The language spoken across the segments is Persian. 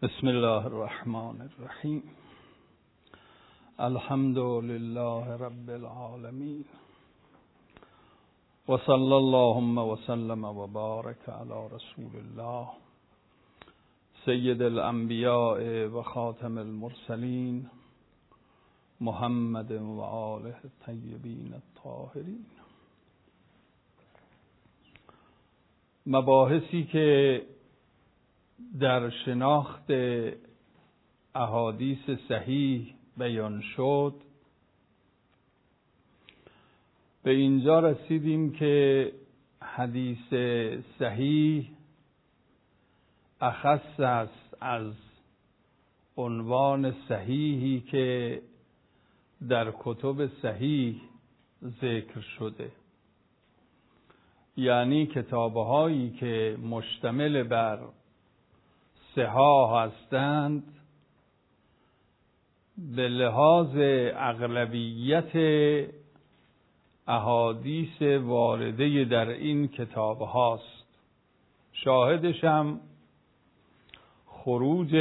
بسم الله الرحمن الرحیم. الحمد لله رب العالمین و صلی اللهم و سلم و بارک علی رسول الله سید الانبیاء و خاتم المرسلین محمد و آله الطیبین الطاهرین. مباحثی که در شناخت احادیث صحیح بیان شد، به اینجا رسیدیم که حدیث صحیح اخص است از عنوان صحیحی که در کتب صحیح ذکر شده، یعنی کتاب‌هایی که مشتمل بر صحاح هستند به لحاظ اغلبیت احادیث وارده در این کتاب هاست. شاهدش هم خروج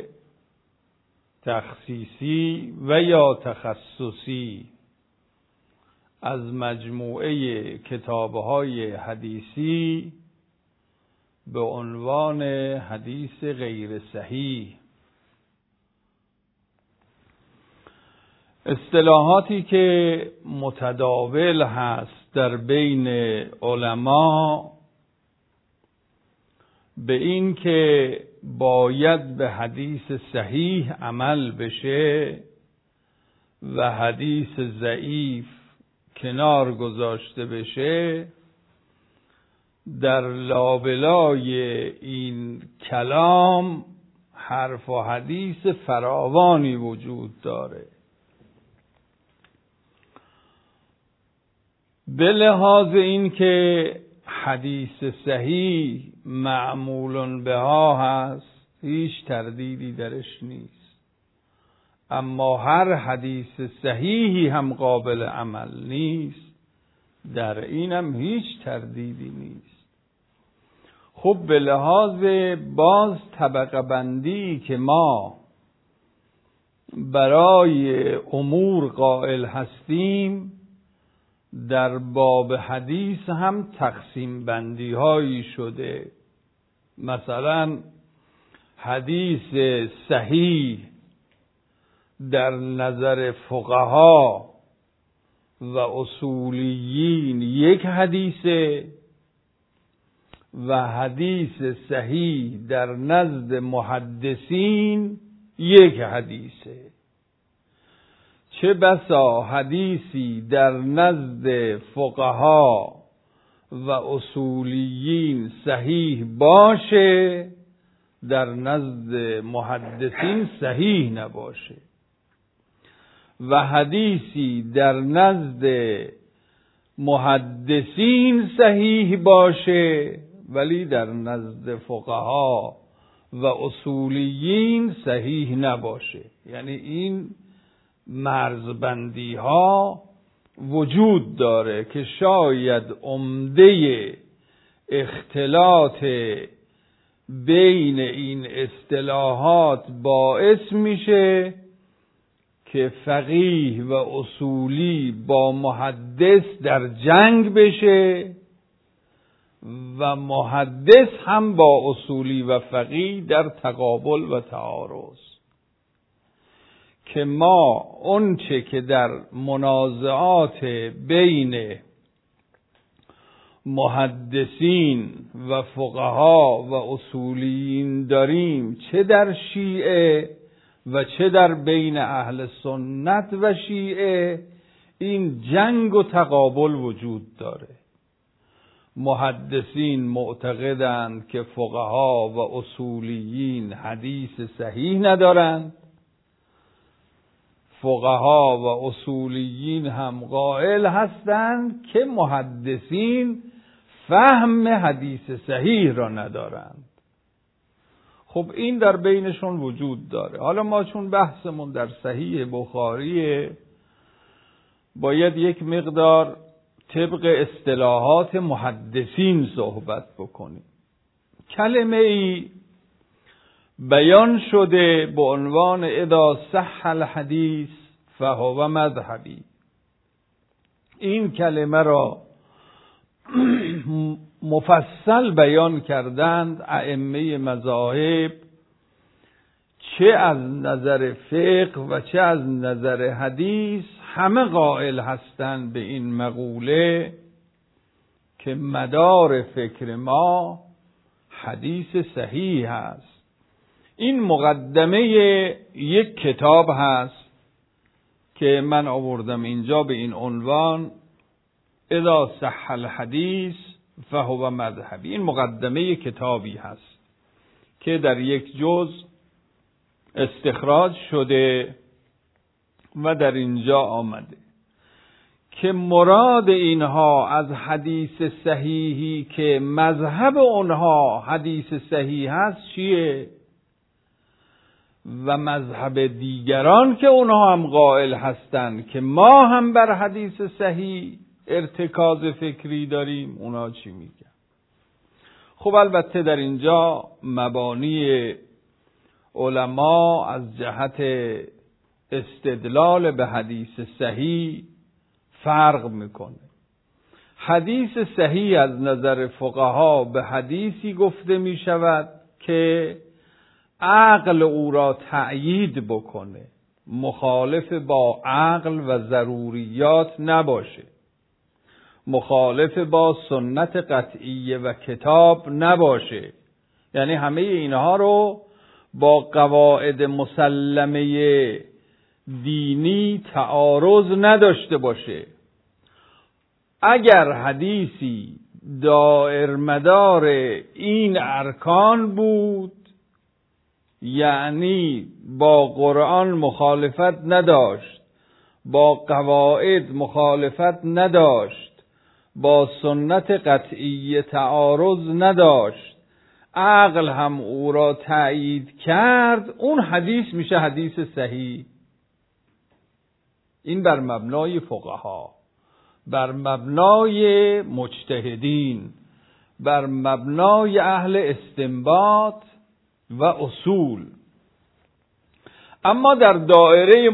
تخصیصی و یا تخصصی از مجموعه کتاب‌های حدیثی به عنوان حدیث غیر صحیح. اصطلاحاتی که متداول هست در بین علما به این که باید به حدیث صحیح عمل بشه و حدیث ضعیف کنار گذاشته بشه، در لابلای این کلام حرف و حدیث فراوانی وجود داره. به لحاظ این که حدیث صحیح معمول بها هست، هیچ تردیدی درش نیست، اما هر حدیث صحیحی هم قابل عمل نیست، در اینم هیچ تردیدی نیست. خب به لحاظ باز طبقه بندی که ما برای امور قائل هستیم، در باب حدیث هم تقسیم بندی هایی شده. مثلا حدیث صحیح در نظر فقها و اصولیین یک حدیثه و حدیث صحیح در نزد محدثین یک حدیثه. چه بسا حدیثی در نزد فقها و اصولیین صحیح باشه، در نزد محدثین صحیح نباشه، و حدیثی در نزد محدثین صحیح باشه ولی در نزد فقها و اصولیین صحیح نباشه. یعنی این مرزبندی ها وجود داره که شاید عمده اختلاط بین این اصطلاحات باعث میشه که فقیه و اصولی با محدث در جنگ بشه و محدث هم با اصولی و فقیه در تقابل و تعارض. که ما اونچه که در منازعات بین محدثین و فقها و اصولیین داریم، چه در شیعه و چه در بین اهل سنت و شیعه، این جنگ و تقابل وجود داره. محدثین معتقدند که فقها و اصولیین حدیث صحیح ندارند، فقها و اصولیین هم قائل هستند که محدثین فهم حدیث صحیح را ندارند. خب این در بینشون وجود داره. حالا ما چون بحثمون در صحیح بخاریه، باید یک مقدار طبق اصطلاحات محدثین صحبت بکنیم. کلمه ای بیان شده به عنوان اذا صح الحدیث فهو مذهبی. این کلمه را مفصل بیان کردند ائمه مذاهب، چه از نظر فقه و چه از نظر حدیث. همه قائل هستند به این مقوله که مدار فکر ما حدیث صحیح است. این مقدمه یک کتاب هست که من آوردم اینجا به این عنوان اذا صح الحدیث فهو مذهبی. این مقدمه کتابی هست که در یک جزء استخراج شده و در اینجا آمده که مراد اینها از حدیث صحیحی که مذهب اونها حدیث صحیح هست چیه و مذهب دیگران که اونها هم قائل هستند که ما هم بر حدیث صحیح ارتکاز فکری داریم، اونا چی میگن. خب البته در اینجا مبانی علما از جهت استدلال به حدیث صحیح فرق میکنه. حدیث صحیح از نظر فقها به حدیثی گفته میشود که عقل او را تأیید بکنه، مخالف با عقل و ضروریات نباشه، مخالف با سنت قطعیه و کتاب نباشه، یعنی همه اینها رو با قواعد مسلمه دینی تعارض نداشته باشه. اگر حدیثی دائر مدار این ارکان بود، یعنی با قرآن مخالفت نداشت، با قواعد مخالفت نداشت، با سنت قطعی تعارض نداشت، عقل هم او را تأیید کرد، اون حدیث میشه حدیث صحیح. این بر مبنای فقها، بر مبنای مجتهدین، بر مبنای اهل استنباط و اصول. اما در دایره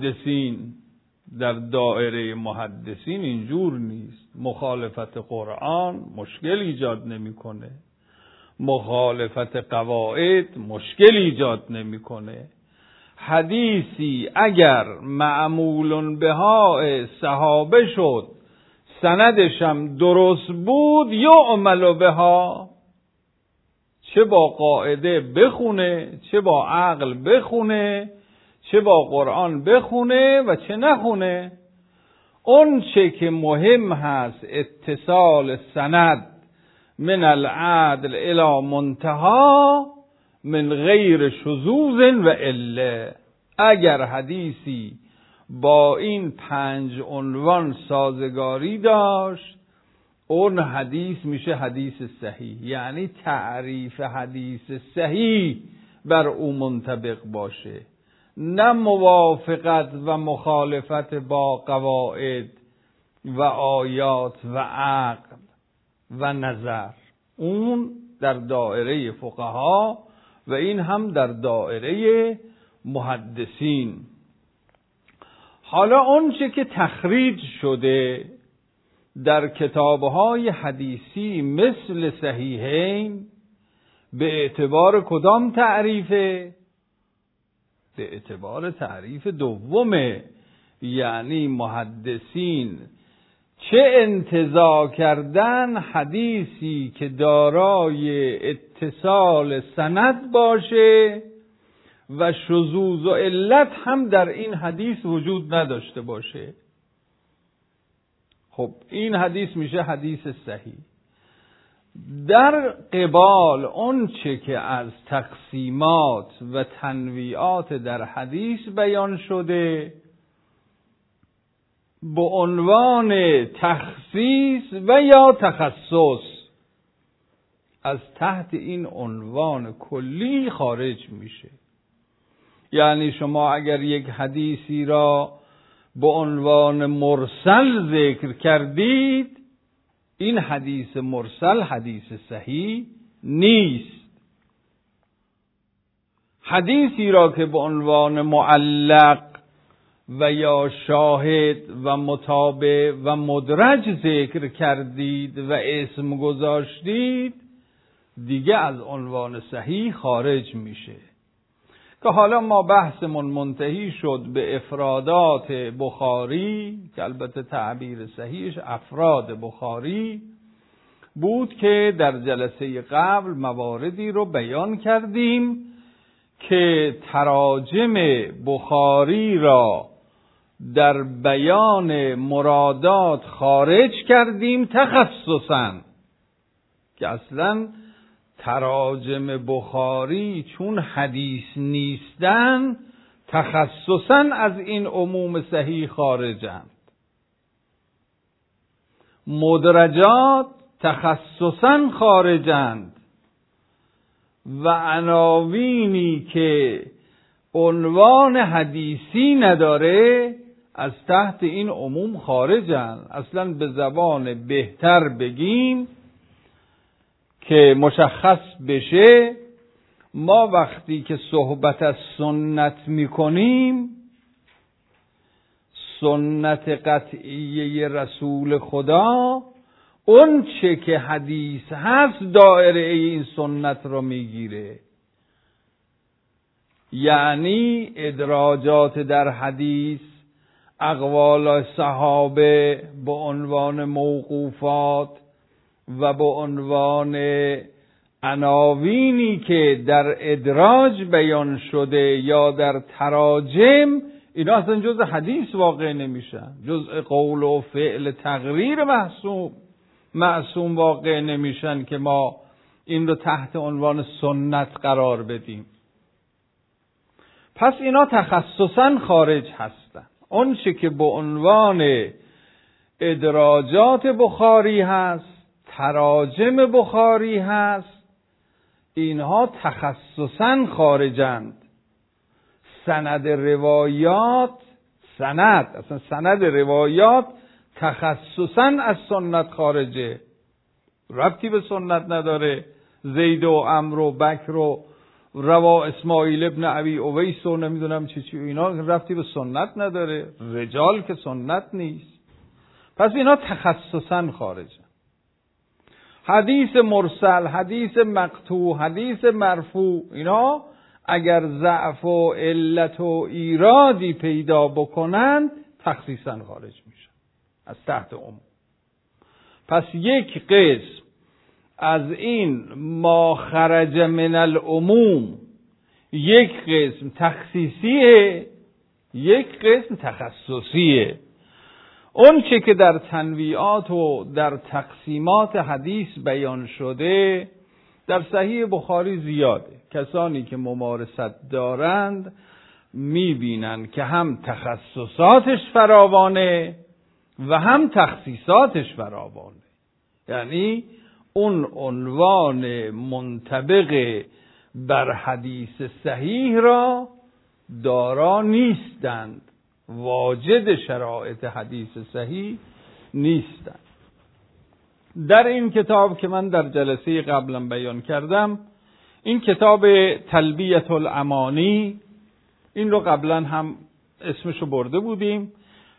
محدثین اینجور نیست. مخالفت قرآن مشکل ایجاد نمیکنه، مخالفت قواعد مشکل ایجاد نمیکنه. حدیثی اگر معمول بها صحابه شد، سندش هم درست بود، یعمل بها، چه با قاعده بخونه، چه با عقل بخونه، چه با قرآن بخونه و چه نخونه. اون چه که مهم هست اتصال سند من العدل الی منتها من غیر شذوذ و عله. اگر حدیثی با این 5 عنوان سازگاری داشت، اون حدیث میشه حدیث صحیح، یعنی تعریف حدیث صحیح بر او منطبق باشه، نه موافقت و مخالفت با قواعد و آیات و عقل و نظر. اون در دایره فقها و این هم در دایره محدثین. حالا اون چه که تخریج شده در کتابهای حدیثی مثل صحیحین به اعتبار کدام تعریفه؟ به اعتبار تعریف دومه. یعنی محدثین چه انتزاع کردن حدیثی که دارای اتصال سند باشه و شذوذ و علت هم در این حدیث وجود نداشته باشه. خب این حدیث میشه حدیث صحیح. در قبال اون چه که از تقسیمات و تنویعات در حدیث بیان شده به عنوان تخصیص و یا تخصص، از تحت این عنوان کلی خارج میشه. یعنی شما اگر یک حدیثی را به عنوان مرسل ذکر کردید، این حدیث مرسل حدیث صحیح نیست. حدیثی را که به عنوان معلق و یا شاهد و متابع و مدرج ذکر کردید و اسم گذاشتید دیگه از عنوان صحیح خارج میشه. که حالا ما بحثمون منتهی شد به افرادات بخاری که البته تعبیر صحیحش افراد بخاری بود که در جلسه قبل مواردی رو بیان کردیم که تراجم بخاری را در بیان مرادات خارج کردیم تخصصاً، که اصلاً تراجم بخاری چون حدیث نیستن تخصصاً از این عموم صحیح خارجند. مدرجات تخصصاً خارجند و عناوینی که عنوان حدیثی نداره از تحت این عموم خارجند. اصلاً به زبان بهتر بگیم که مشخص بشه، ما وقتی که صحبت از سنت میکنیم، سنت قطعیه رسول خدا، اون چه که حدیث هست دایره این سنت رو میگیره. یعنی ادراجات در حدیث، اقوال صحابه به عنوان موقوفات و به عنوان عناوینی که در ادراج بیان شده یا در تراجم، اینا اصلا جز حدیث واقع نمیشن، جز قول و فعل تقریر معصوم واقع نمیشن که ما این رو تحت عنوان سنت قرار بدیم. پس اینا تخصصاً خارج هستن. اون چه که به عنوان ادراجات بخاری هست، تراجم بخاری هست، اینها تخصصاً خارجند. سند روایات، سند روایات تخصصاً از سنت خارجه، ربطی به سنت نداره. زید و عمر و بکر و روا اسماعیل ابن ابی اویس و نمیدونم چی اینا ربطی به سنت نداره، رجال که سنت نیست. پس اینا تخصصاً خارجه. حدیث مرسل، حدیث مقطوع، حدیث مرفوع، اینا اگر ضعف و علت و ایرادی پیدا بکنند تخصیصاً خارج میشن از تحت عموم. پس یک قسم از این ما خرج من العموم، یک قسم تخصیصیه، یک قسم تخصصیه. اون چه که در تنویعات و در تقسیمات حدیث بیان شده در صحیح بخاری زیاده. کسانی که ممارست دارند میبینن که هم تخصصاتش فراوانه و هم تخصیصاتش فراوانه. یعنی اون عنوان منطبق بر حدیث صحیح را دارا نیستند، واجد شرایط حدیث صحیح نیستند. در این کتاب که من در جلسه قبلا بیان کردم، این کتاب تلبیة الامانی، این رو قبلا هم اسمشو برده بودیم،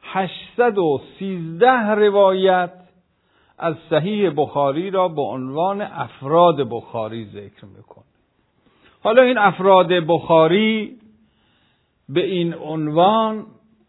813 روایت از صحیح بخاری را به عنوان افراد بخاری ذکر میکنه. حالا این افراد بخاری به این عنوان،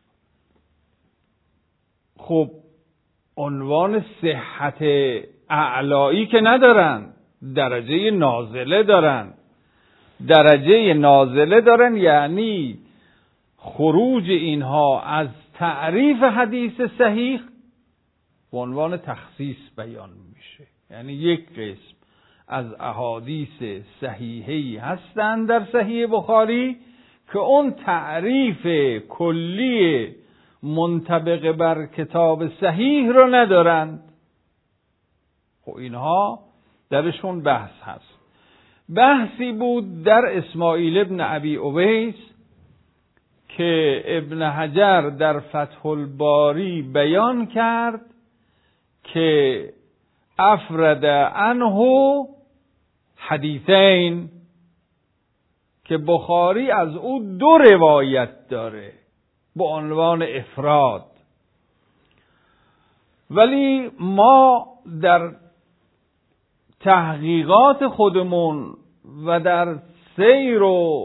خب عنوان صحت اعلایی که ندارن، درجه نازله دارن. درجه نازله دارن یعنی خروج اینها از تعریف حدیث صحیح به عنوان تخصیص بیان میشه. یعنی یک قسم از احادیث صحیحی هستند در صحیح بخاری که اون تعریف کلی منطبق بر کتاب صحیح رو ندارند. خب اینها درشون بحث هست. بحثی بود در اسماعیل ابن ابی اویس که ابن حجر در فتح الباری بیان کرد که افرد عنه حدیثین، که بخاری از او 2 روایت داره به عنوان افراد، ولی ما در تحقیقات خودمون و در سیر و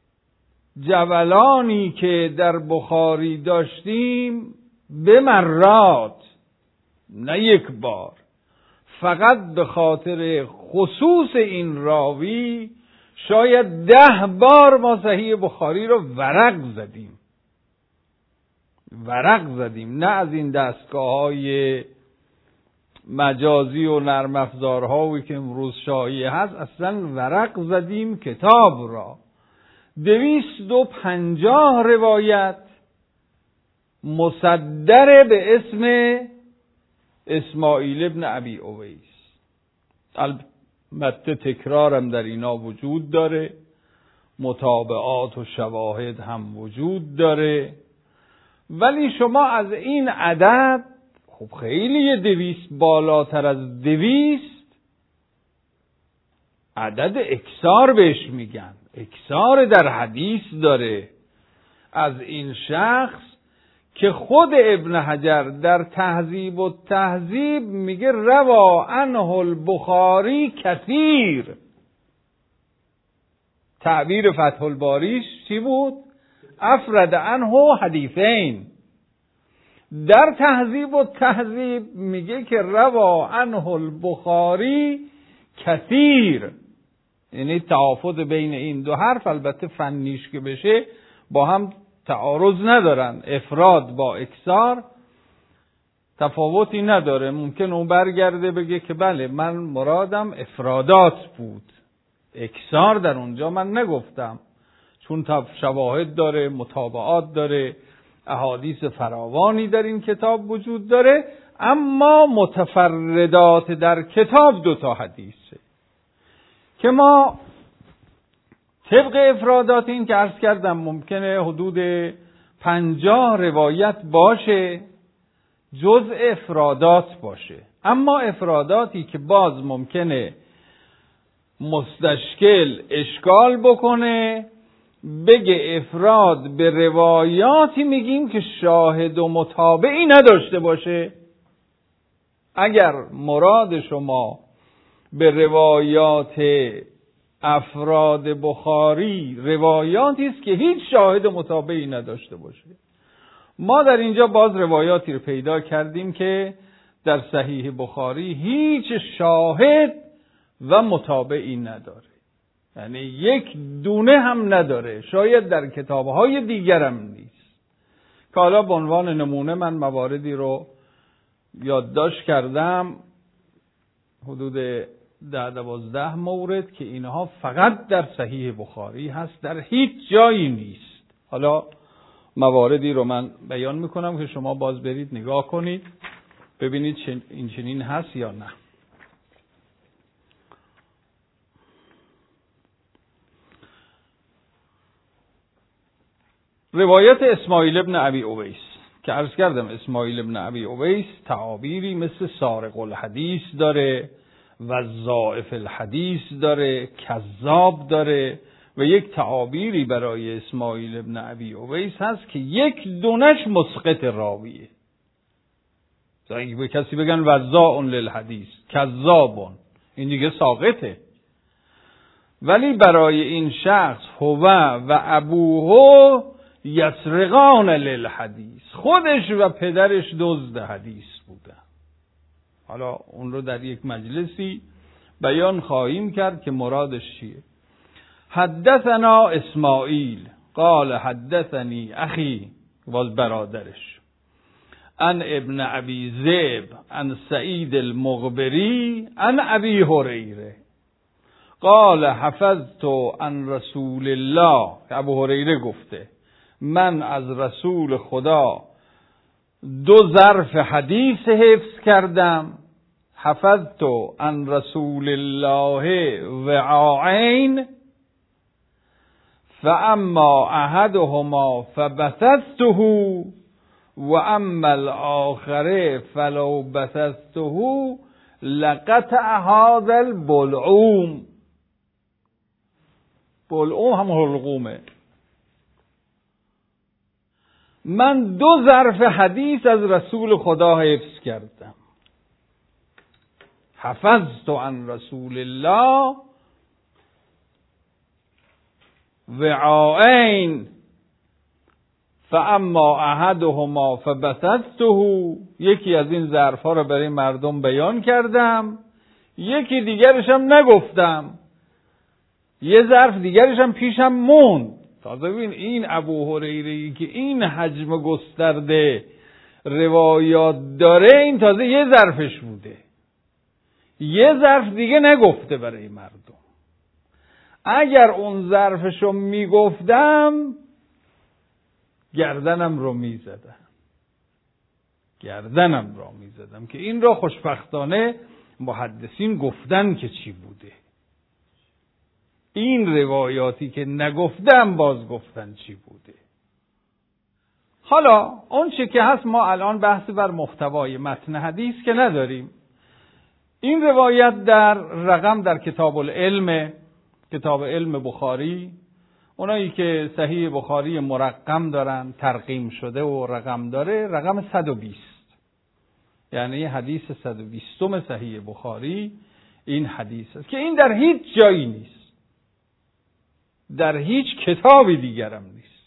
جولانی که در بخاری داشتیم به مرات، نه یک بار، فقط به خاطر خصوص این راوی شاید 10 بار ما صحیح بخاری رو ورق زدیم، نه از این دستگاه‌های مجازی و نرم افزارهایی که امروز شایع هست، اصلا ورق زدیم کتاب را. 250 روایت مصدر به اسم اسماعیل ابن ابی اویس. البته تکرارم در اینا وجود داره، متابعات و شواهد هم وجود داره، ولی شما از این عدد، خب خیلی 200 بالاتر از 200 عدد اکثار بهش میگن، اکثار در حدیث داره از این شخص که خود ابن حجر در تهذیب و تهذیب میگه روا عنه البخاری کثیر. تعبیر فتح الباریش چی بود؟ افرد عنه حدیثین. در تهذیب و تهذیب میگه که روا عنه البخاری کثیر، یعنی تعافض بین این 2 حرف البته فنیش که بشه با هم تعارض ندارن، افراد با اکثار تفاوتی نداره. ممکن اون برگرده بگه که بله من مرادم افرادات بود، اکثار در اونجا من نگفتم، چون شواهد داره، متابعات داره، احادیث فراوانی در این کتاب وجود داره، اما متفردات در کتاب 2 تا حدیثه که ما طبق افرادات این که عرض کردم ممکنه حدود 50 روایت باشه، جزء افرادات باشه، اما افراداتی که باز ممکنه مستشکل اشکال بکنه، بگه افراد به روایاتی میگیم که شاهد و متابعی نداشته باشه. اگر مراد شما به روایات افراد بخاری روایاتی است که هیچ شاهد متابعی نداشته باشه، ما در اینجا باز روایاتی رو پیدا کردیم که در صحیح بخاری هیچ شاهد و متابعی نداره، یعنی 1 دونه هم نداره، شاید در کتابهای دیگرم نیست. که حالا به عنوان نمونه من مواردی رو یادداشت کردم، حدود 10-12 مورد که اینها فقط در صحیح بخاری هست، در هیچ جایی نیست. حالا مواردی رو من بیان میکنم که شما باز برید نگاه کنید ببینید این چنین هست یا نه. روایت اسماعیل ابن ابی اویس که عرض کردم اسماعیل ابن ابی اویس تعابیری مثل سارق الحدیث داره، وضاعف الحدیث داره، کذاب داره، و یک تعابیری برای اسماعیل ابن ابی اویس هست که 1 دونش مسقط راویه. اگه به کسی بگن وضاع للحدیث، کذاب، این دیگه ساقطه. ولی برای این شخص هو و ابوه یسرقان للحدیث، خودش و پدرش دزد حدیث بودن. حالا اون رو در یک مجلسی بیان خواهیم کرد که مرادش چیه. حدثنا اسماعیل قال حدثنی اخی، باز برادرش، عن ابن ابی ذئب عن سعید المقبری عن ابی هریره قال حفظت عن رسول الله، ابو هریره گفته من از رسول خدا 2 ظرف حدیث حفظ کردم. حفظت عن رسول الله وعاءین فاما احدهما فبثثته واما الاخر فلو بثثته لقطع هذا البلعوم. بلعوم هم حلقومه. من 2 ظرف حدیث از رسول خدا حفظ کردم. حفظت عن رسول الله وعاءین فاما احدهما فبثثته، یکی از این ظرف‌ها رو برای مردم بیان کردم، یکی دیگرش هم نگفتم، یه ظرف دیگرش هم پیشم موند. تازه ببین این ابو هریره‌ای که این حجم گسترده روایات داره، این تازه یه ظرفش بوده، یه ظرف دیگه نگفته برای مردم. اگر اون ظرفشو میگفتم گردنم رو میزدم که این را خوشبختانه محدثین گفتن که چی بوده. این روایاتی که نگفتم باز گفتن چی بوده. حالا اون چی که هست، ما الان بحث بر محتوای متن حدیث که نداریم. این روایت در رقم در کتاب العلم، کتاب علم بخاری، اونایی که صحیح بخاری مرقم دارن، ترقیم شده و رقم داره، رقم 120، یعنی حدیث 120م صحیح بخاری این حدیث است که این در هیچ جایی نیست، در هیچ کتابی دیگرم نیست،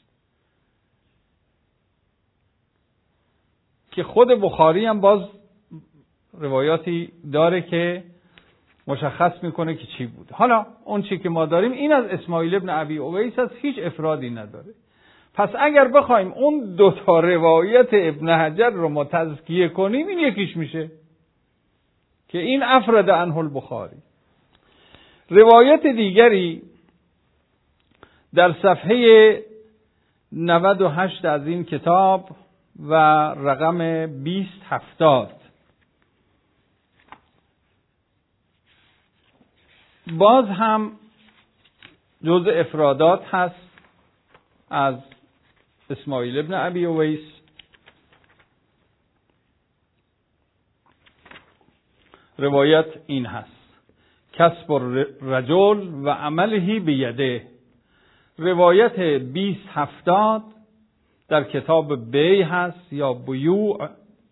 که خود بخاری هم باز روایاتی داره که مشخص میکنه که چی بود. حالا اون چی که ما داریم این از اسماعیل ابن ابی اویس است، هیچ افرادی نداره. پس اگر بخوایم اون 2 روایت ابن حجر رو ما تزکیه کنیم، این یکیش میشه که این افرد عنه البخاری. روایت دیگری در صفحه 98 از این کتاب و رقم 2070 باز هم جزء افرادات هست از اسماعیل ابن ابی اویس. روایت این هست: کسب الرجل و عمله بیده. روایت 2070 در کتاب بی هست یا بیوع،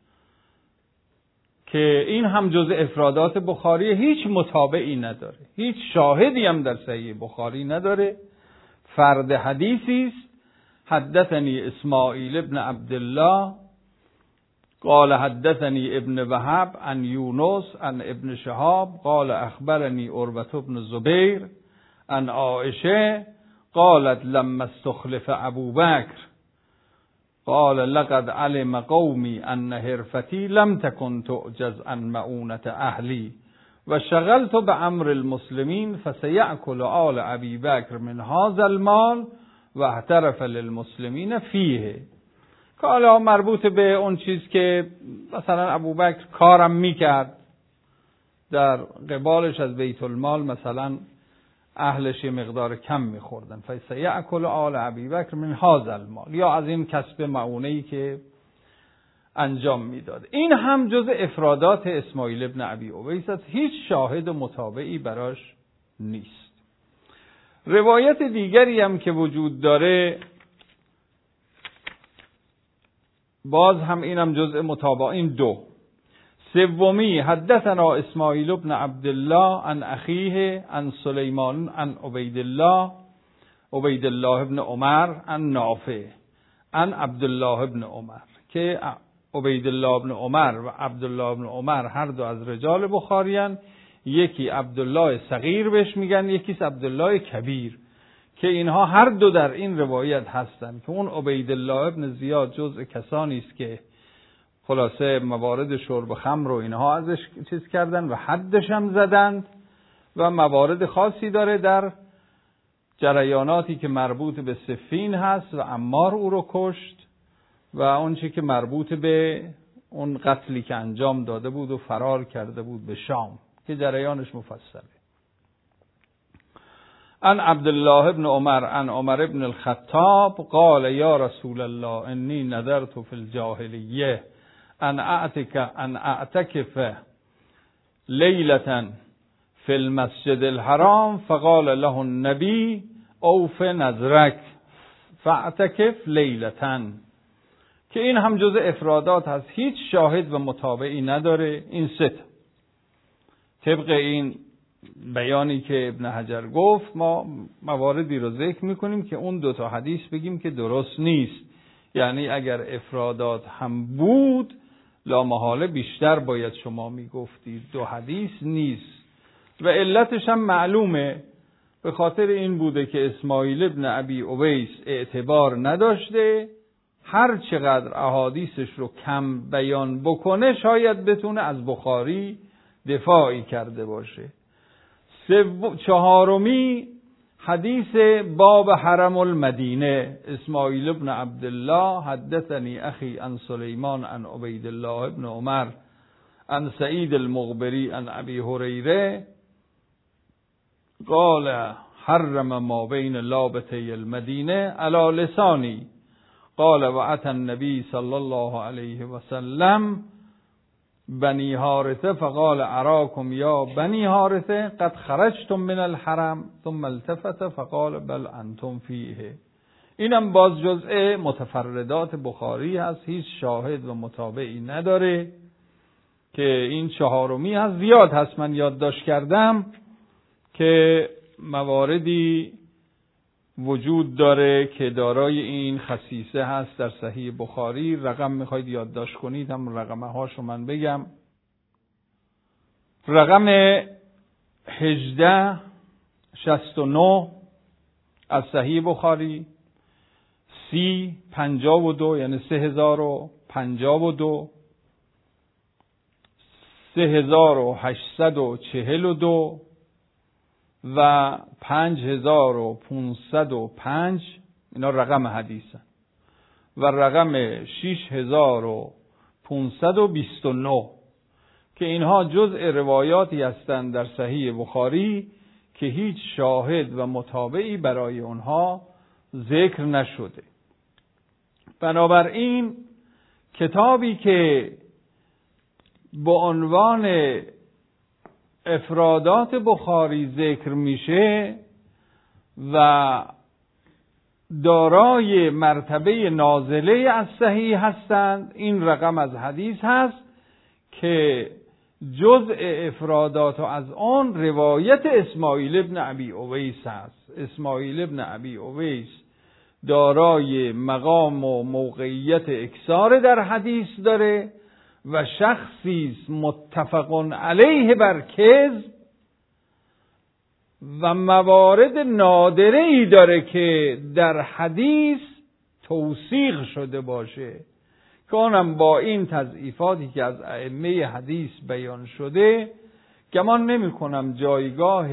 که این هم جزء افرادات بخاری، هیچ متابعی نداره، هیچ شاهدی هم در صحیح بخاری نداره، فرد حدیثی است. حدثنی اسماعیل ابن عبدالله قال حدثنی ابن وهب عن یونس عن ابن شهاب قال اخبرنی عروة بن زبیر عن عائشه قالت لما استخلف ابو بکر قال لقد علم قومي ان حرفتي لم تكن تعجز عن مؤونة اهلي وشغلت بامر المسلمين فسيأكل آل ابي بکر من هذا المال واعترف للمسلمين فيه. که حالا مربوط به اون چیز که مثلا ابوبکر کارم میکرد، در قبالش از بیت المال مثلا اهلش یه مقدار کم میخوردن، فسیأکل آل ابی بکر من هذا المال، یا از این کسب معونه‌ای که انجام میداد. این هم جز افرادات اسماعیل ابن ابی اویس است، هیچ شاهد و متابعی براش نیست. روایت دیگری هم که وجود داره، باز هم اینم جزء متابعین 2. سومی: حدثنا اسماعیل ابن عبدالله عن اخیه عن سلیمان عن عبید الله ابن عمر عن نافع عن عبدالله ابن عمر، که عبید الله ابن عمر و عبدالله ابن عمر هر دو از رجال بخاریان. یکی عبدالله صغیر بهش میگن، یکیش عبدالله کبیر، که اینها هر دو در این روایت هستند. که اون عبید الله ابن زیاد جزء کسانی است که خلاصه موارد شرب خمر رو اینها ازش چیز کردن و حدش هم زدند، و موارد خاصی داره در جریاناتی که مربوط به صفین هست و عمار او رو کشت، و اون چی که مربوط به اون قتلی که انجام داده بود و فرار کرده بود به شام، که جریانش مفصله. عن عبدالله ابن عمر عن عمر ابن الخطاب قال یا رسول الله انی نذرت فی الجاهلیه ان اعتکف لیلة فی المسجد الحرام فقال له النبی اوف نظرک فاعتکف لیلتن، که این هم جز افرادات هست، هیچ شاهد و متابعی نداره. این سه طبق این بیانی که ابن حجر گفت ما مواردی رو ذکر میکنیم که اون 2 حدیث بگیم که درست نیست. یعنی اگر افرادات هم بود لامحاله بیشتر باید شما میگفتید، 2 حدیث نیست. و علتش هم معلومه، به خاطر این بوده که اسماعیل ابن ابی اویس اعتبار نداشته، هر چقدر احادیثش رو کم بیان بکنه شاید بتونه از بخاری دفاعی کرده باشه. 4 حدیث باب حرم المدینه، اسماعیل ابن عبدالله حدثنی اخی عن سلیمان عن عبید الله ابن عمر عن سعید المغبری عن ابی هریره قال حرم ما بین لابتی المدینه علی لسانی قال و اتى النبی صلی الله علیه و سلم بنی حارثه فقال اراکم یا بنی حارثه قد خرجتم من الحرم ثم التفت فقال بل انتم فیه. اینم باز جزء متفردات بخاری هست، هیچ شاهد و متابعی نداره، که این 4 هست. زیاد هست، من یادداشت کردم که مواردی وجود داره که دارای این خصیصه هست در صحیح بخاری. رقم میخواید یادداشت کنید، هم رقمه هاشو من بگم. رقم 1869 از صحیح بخاری، 3052 یعنی 3052، 3842 و 5505 اینا رقم حدیثن، و رقم 6529 که اینها جزء روایاتی هستند در صحیح بخاری که هیچ شاهد و متابعی برای اونها ذکر نشده. بنابراین کتابی که با عنوان افرادات بخاری ذکر میشه و دارای مرتبه نازله از صحیح هستند، این رقم از حدیث هست که جزء افرادات از آن روایت اسماعیل ابن ابی اویس هست. اسماعیل ابن ابی اویس دارای مقام و موقعیت اکثار در حدیث داره و شخصی متفق علیه بر کذب و موارد نادره ای داره که در حدیث توثیق شده باشه، که اونم با این تضعیفاتی که از ائمه حدیث بیان شده گمان نمی کنم جایگاه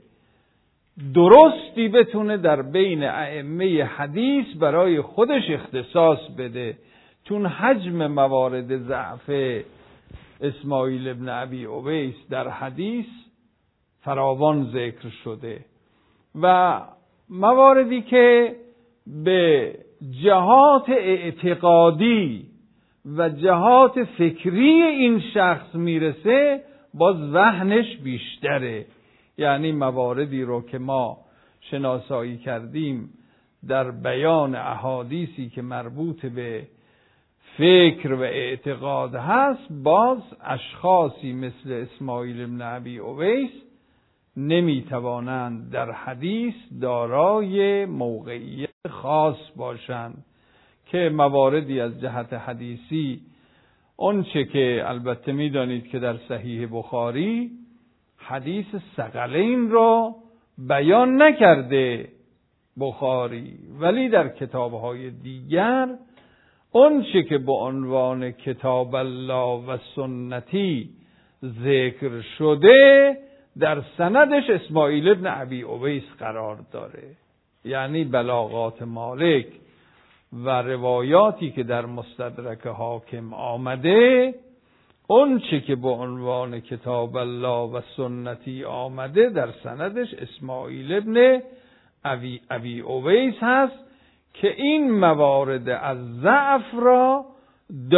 درستی بتونه در بین ائمه حدیث برای خودش اختصاص بده، چون حجم موارد ضعف اسماعیل ابن ابی اویس در حدیث فراوان ذکر شده و مواردی که به جهات اعتقادی و جهات فکری این شخص میرسه باز وهنش بیشتره. یعنی مواردی رو که ما شناسایی کردیم در بیان احادیثی که مربوط به فکر و اعتقاد هست، باز اشخاصی مثل اسماعیل ابن ابی اویس نمیتوانند در حدیث دارای موقعیت خاص باشند، که مواردی از جهت حدیثی اونچه که البته میدانید که در صحیح بخاری حدیث ثقلین را بیان نکرده بخاری، ولی در کتابهای دیگر اونچه که به عنوان کتاب الله و سنتی ذکر شده در سندش اسماعیل ابن ابی اویس قرار داره. یعنی بلاغات مالک و روایاتی که در مستدرک حاکم آمده، اونچه که به عنوان کتاب الله و سنتی آمده در سندش اسماعیل ابن ابی اویس هست که این موارد از ضعف را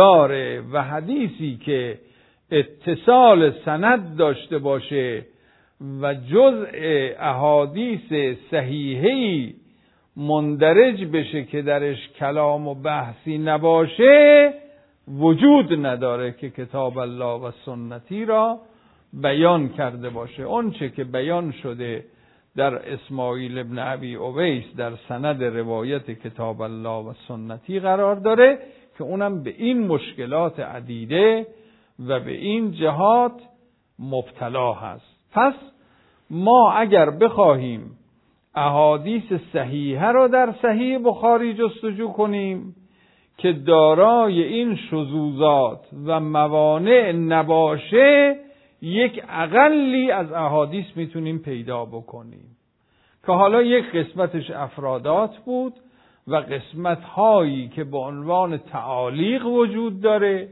داره و حدیثی که اتصال سند داشته باشه و جزء احادیث صحیحی مندرج بشه که درش کلام و بحثی نباشه وجود نداره که کتاب الله و سنتی را بیان کرده باشه. اون چه که بیان شده در اسماعیل ابن ابی اویس در سند روایت کتاب الله و سنتی قرار داره که اونم به این مشکلات عدیده و به این جهات مبتلا هست. پس ما اگر بخواهیم احادیث صحیحه را در صحیح بخاری جستجو کنیم که دارای این شذوذات و موانع نباشه، یک اقلی از احادیث میتونیم پیدا بکنیم که حالا یک قسمتش افرادات بود و قسمت هایی که به عنوان تعالیق وجود داره،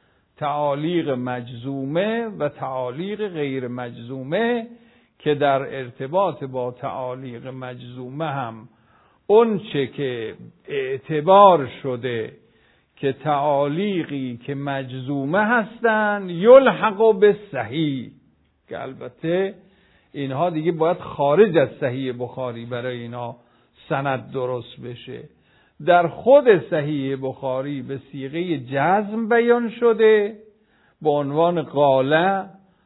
تعالیق مجزومه و تعالیق غیر مجزومه، که در ارتباط با تعالیق مجزومه هم اون چه که اعتبار شده که تعالیقی که مجزومه هستن یلحق به صحیح، که البته اینها دیگه باید خارج از صحیح بخاری برای اینا سند درست بشه. در خود صحیح بخاری به صیغه جزم بیان شده به عنوان قاله،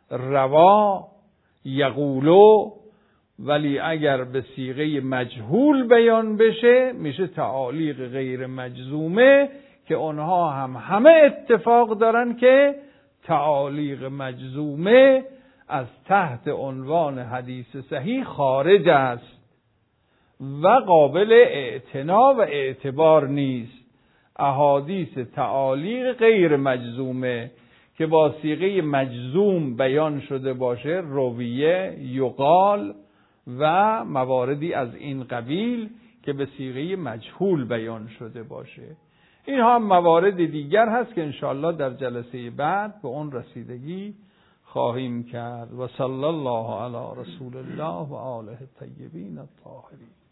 روا، یقولو، ولی اگر به صیغه مجهول بیان بشه میشه تعالیق غیر مجزومه، که اونها هم همه اتفاق دارن که تعالیق مجزومه از تحت عنوان حدیث صحیح خارج است و قابل اعتنا و اعتبار نیست. احادیث تعالیق غیر مجزومه که با صیغه مجزوم بیان شده باشه، رویه، یقال و مواردی از این قبیل که به صیغه مجهول بیان شده باشه. این هم موارد دیگر هست که انشاءالله در جلسه بعد به اون رسیدگی خواهیم کرد. و صلی الله علی رسول الله و آله الطیبین الطاهرین.